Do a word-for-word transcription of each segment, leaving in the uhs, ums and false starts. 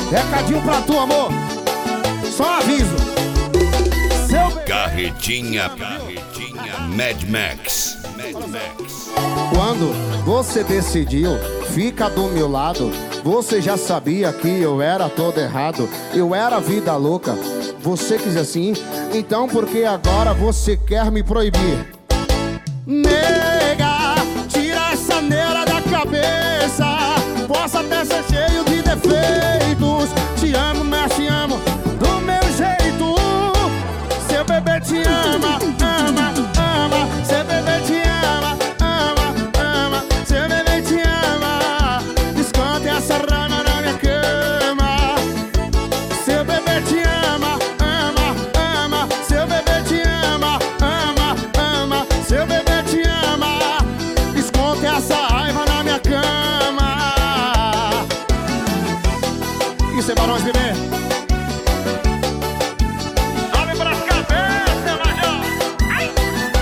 Recadinho pra tu, amor. Só um aviso. Seu bebê... Carretinha, carretinha, Mad Max, Mad Max. Quando você decidiu ficar do meu lado, você já sabia que eu era todo errado. Eu era vida louca, você quis assim. Então por que agora você quer me proibir? Nega, tira essa neura da cabeça. Posso até ser cheio de defeitos. Te amo, mas te amo do meu jeito. Seu bebê te ama, ama, ama. Seu bebê te ama, ama, ama. Seu bebê te ama. Esconde essa rana na minha cama. Seu bebê te ama, ama, ama. Seu bebê te ama, ama, ama. Seu bebê te ama. Esconde essa raiva na minha cama. Isso é Barões, bebê. Sobe pras cabeças, Major. Ai.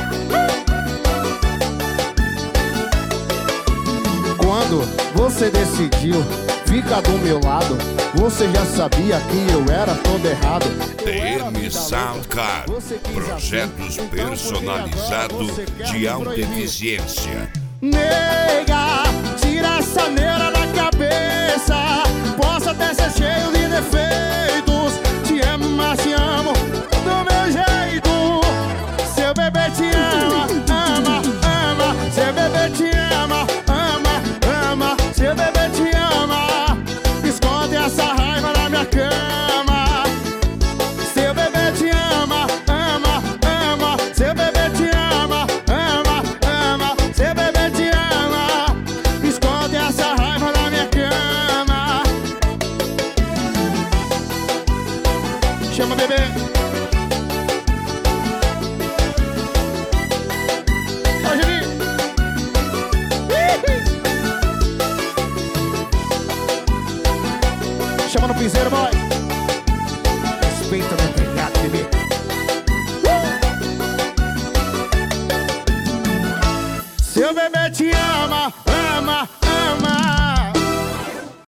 Quando você decidiu ficar do meu lado, você já sabia que eu era todo errado. T M Soundcard, projetos personalizados de alta eficiência. Nega, tira essa neura da cabeça. Posso até ser cheio de defeitos. Te amo, mas te amo do meu jeito. Seu bebê te ama, ama, ama. Seu bebê te ama, ama, ama. Seu bebê te ama. Esconde essa raiva na minha cama. Seu bebê te ama, ama, ama. Seu bebê te ama, ama, ama. Seu bebê te ama. Esconde essa raiva na minha cama. Chama, bebê. Ó, Juninho. Chama no piseiro, boy. Respeita meu pegado, bebê. Uh! Seu bebê te ama.